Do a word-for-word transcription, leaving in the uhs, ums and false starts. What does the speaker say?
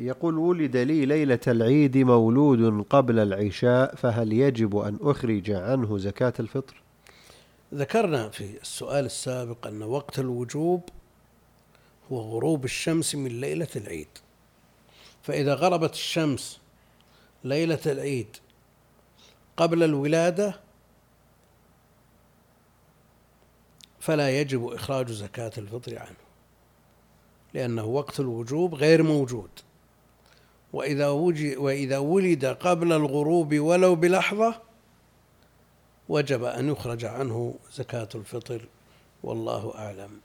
يقول: ولد لي ليلة العيد مولود قبل العشاء، فهل يجب أن أخرج عنه زكاة الفطر؟ ذكرنا في السؤال السابق أن وقت الوجوب هو غروب الشمس من ليلة العيد، فإذا غربت الشمس ليلة العيد قبل الولادة فلا يجب إخراج زكاة الفطر عنه، لأنه وقت الوجوب غير موجود. وإذا وجد وإذا ولد قبل الغروب ولو بلحظة وجب أن يخرج عنه زكاة الفطر، والله أعلم.